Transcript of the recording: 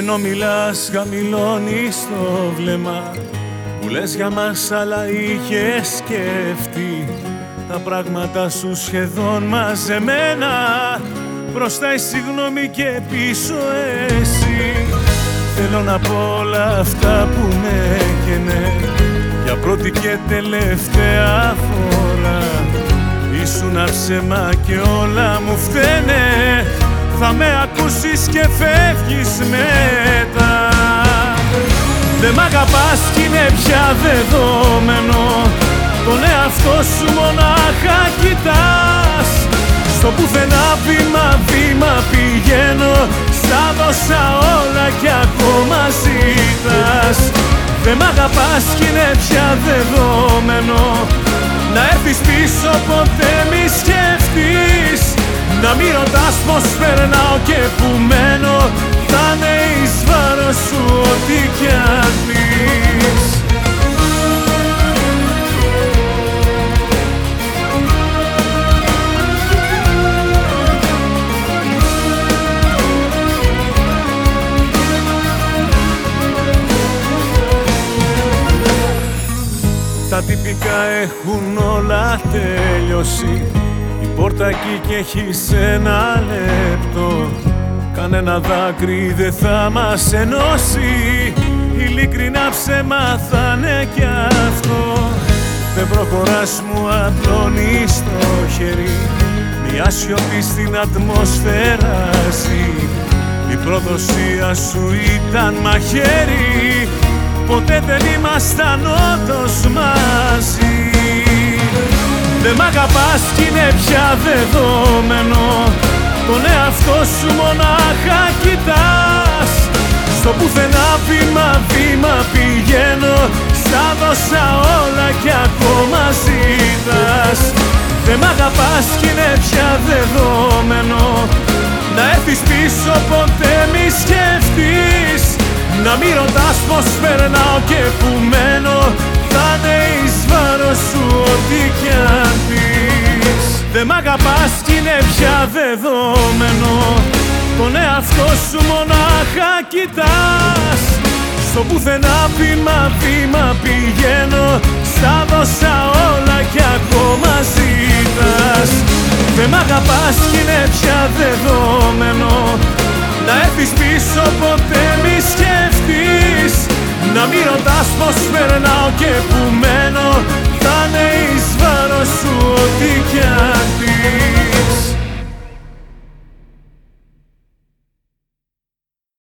Ενώ μιλάς χαμηλώνεις το βλέμμα, που λες για μας αλλά είχες σκεφτεί τα πράγματα σου σχεδόν μαζεμένα. Μπροστά η συγγνώμη και πίσω εσύ. Θέλω να πω όλα αυτά που ναι και ναι, για πρώτη και τελευταία φορά. Ήσουνα ψέμα και όλα μου φταίνε. Θα με ακούσεις και φεύγεις μετά. Δεν μ' αγαπάς κι είναι πια δεδομένο. Τον εαυτό σου μονάχα κοιτάς. Στο πουθενά βήμα πηγαίνω. Στα δώσα όλα κι ακόμα ζητάς. Δεν μ' αγαπάς κι είναι πια δεδομένο. Να έρθεις πίσω ποτέ μη σκεφτείς. Να μη ρωτάς πως περνάω και που μένω. Θα είναι εις βάρος σου ό,τι κι αν πεις. Τα τυπικά έχουν όλα τελειώσει. Η πόρτα εκεί κι έχεις ένα λεπτό. Κανένα δάκρυ δεν θα μας ενώσει. Ειλικρινά ψέμα θα είναι κι αυτό. Δεν προχωράς, μου απλώνεις το χέρι. Μια σιωπή στην ατμόσφαιρα ζει. Η προδοσία σου ήταν μαχαίρι. Ποτέ δεν ήμασταν όντως μαζί. Δεν μ' αγαπάς κι είναι πια δεδομένο. Τον εαυτό σου μονάχα κοιτάς. Στο πουθενά βήμα πηγαίνω. Στα δώσα όλα κι ακόμα ζητάς. Δεν μ' αγαπάς κι είναι πια δεδομένο. Να έρθεις πίσω ποτέ μη σκεφτείς. Να μη ρωτάς πως περνάω και που μένω. Θα είναι εις βάρος σου ό,τι κι αν πεις. Δεν μ' αγαπάς κι είναι πια δεδομένο. Τον εαυτό σου μονάχα κοιτάς. Στο πουθενά βήμα πηγαίνω. Στα δώσα όλα κι ακόμα ζητάς. Δεν μ' αγαπάς κι είναι πια δεδομένο. Να έρθεις πίσω ποτέ μη σκεφτείς. Να μη ρωτάς πως περνάω και που με